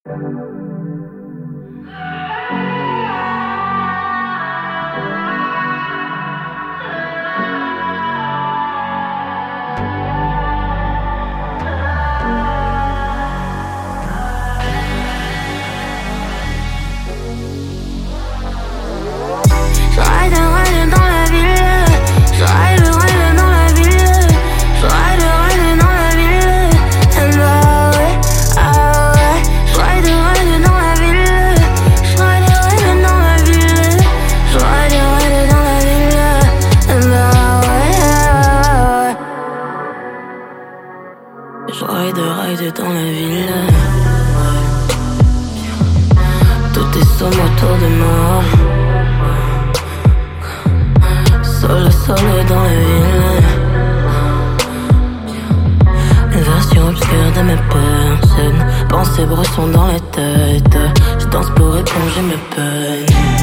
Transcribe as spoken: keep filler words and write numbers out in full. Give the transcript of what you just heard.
Je ride, ride dans la ville. Tout est sombre autour de moi. Seul, seul dans la ville. Une version obscure de mes personnes. Pensées bressons dans la tête. Je danse pour éponger mes peines.